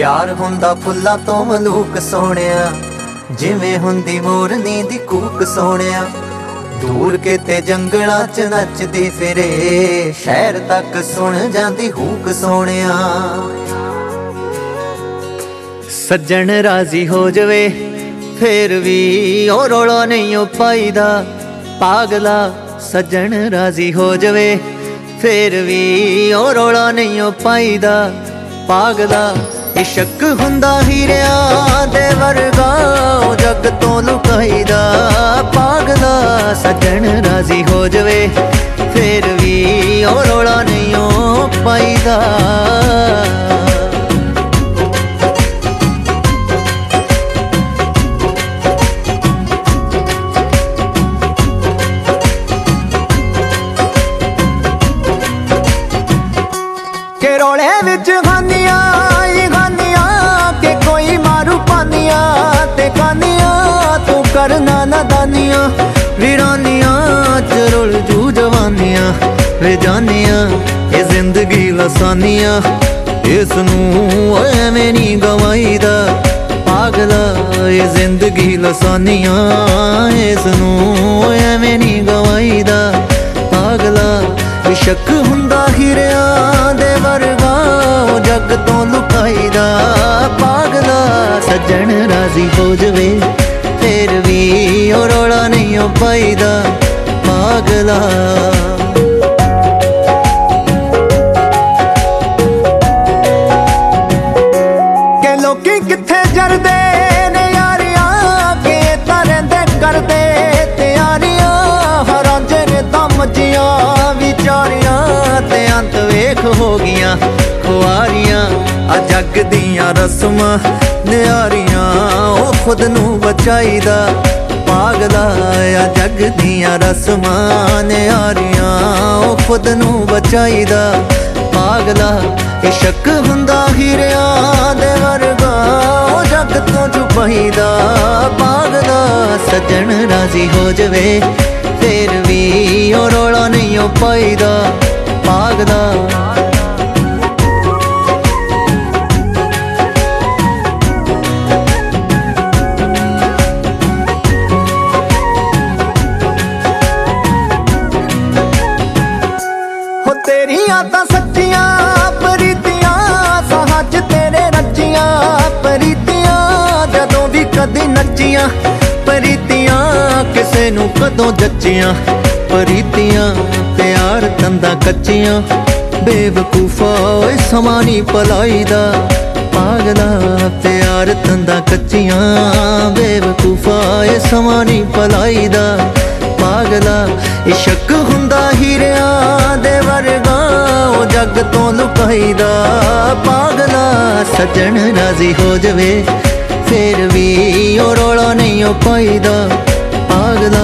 प्यार हुंदा फुल्लां तो मलूक सोहणिया, जिवें हुंदी मोरनी दी कूक सोहणिया। दूर किते जंगलां च नचदी फिरे, शहर तक सुन जांदी हूक सोहणिया। सज्जन राजी हो जावे फिर भी ओ रौला नहीं ओ पाईदा, पागला सज्जन राजी हो जावे फिर भी ओ रौला नहीं ओ पाईदा, पागला इश्क हुंदा हीरियां दे वर्गा ओ जग तो लुकाईदा, पागला सज्जन राजी हो जावे फिर भी ओ रौला नहीं ओ पाईदा। के रोले विच खानियां के कोई मारू पानिया ते कानिया, तू करना नादानिया वीरानिया च रुल जू जवानिया वे जानिया। ये जिंदगी लसानिया इसनू एवें नहीं गवाईदा, पागला ये जिंदगी लसानिया इसनू एवें नहीं गवाईदा, पागला इश्क हुंदा हीरियां दे वर्गा ओ जग तो लुकाईदा, पागला सज्जन राजी हो जावे फिर भी ओ रौला नहीं ओ पाईदा, पागला। के लोकी किथे जरदे ने यारियां के तां रहिंदे करदे तैयारियां, हरांजे ने तां मज्जियां विचारियां ते अंत वेख हो गियां खुआरियां। आ जग दियां रस्मां नियारियां ओ खुद नू बचाईदा, पागला आ जग दियां रस्मां नियारियां ओ खुद नू बचाईदा, पागला इश्क हुंदा हीरियां दे वर्गा ओ जग तो छुपाईदा, पागला सज्जन राजी हो जावे फिर भी ओ रौला नहीं ओ पाईदा, पागला। हो तेरियां तां सच्चियां प्रीतियां साहां च तेरे रचियां प्रीतियां, जदों भी कदी नचियां प्रीतियां किसे नू कदों जच्चियां, प्रीतियां प्यार तंदा कच्चियां बेवकूफा ओए समा नहीं पलाईदा, पागला प्यार तंदा कच्चियां बेवकूफा ओए समा नहीं पलाईदा, पागला इश्क हुंदा हीरियां दे वर्गा ओ जग तो लुकाईदा, पागला सज्जन राजी हो जावे फिर भी ओ रौला नहीं ओ पाईदा, पागला।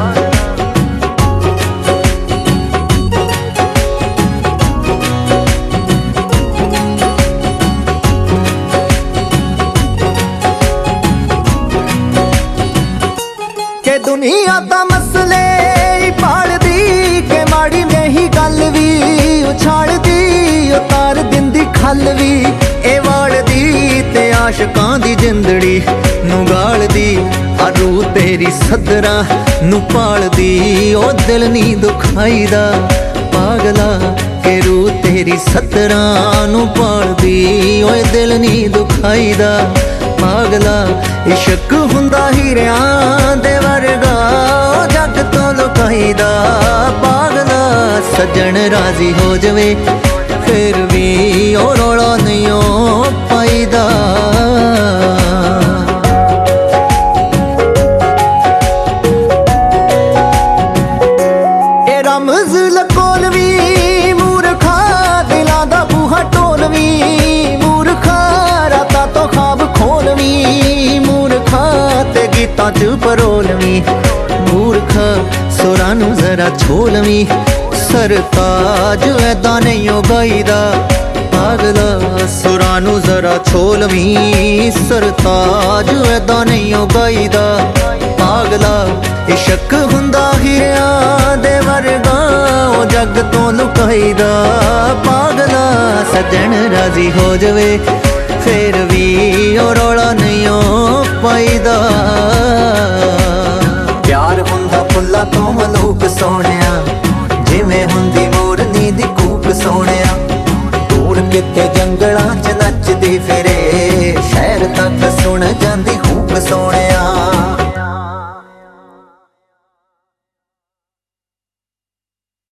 के दुनिया दा मसले पालदी के माड़ी में ही गल भी उछालदी, उतार दिंदी खल भी ए वालदी ते आशकां दी जिंदड़ी नू गालदी, आ रूह तेरी सदरा नू पालदी ओ दिल नी दुखाईदा, पागला के रूह तेरी सदरा नू पालदी ओ दिल नी दुखाईदा, पागला इश्क हुंदा हीरियां दे वर्गा ओ जग तो लुकाईदा, पागला सज्जन राजी हो जावे फिर भी ओ रौला नहीं ओ पाईदा। ए रमज लकोलवी मूर्खा दिलां दा बूहा ढोलवी, मूर्खा रातां तो ख्वाब खोलवी, मूर्खा ते गीतां च परोलवी, मूर्खा सुरां नू जरा छोलवी, सरताज ऐदा नहीं ओ गाईदा, पागला सुरां नू जरा छोलवी, सरताज ऐदा नहीं ओ गाईदा, पागला इश्क हुंदा हीरियां दे वर्गा ओ जग तो लुकाईदा, पागला सज्जन राजी हो जावे फेर भी ओ रौला नहीं ओ पाईदा। प्यार हुंदा फुल्ला तो मलूक सोहणिया, जिवें हुंदी मोरनी दी कूक सोहणिया। दूर किते जंगलां च नचदी फिरे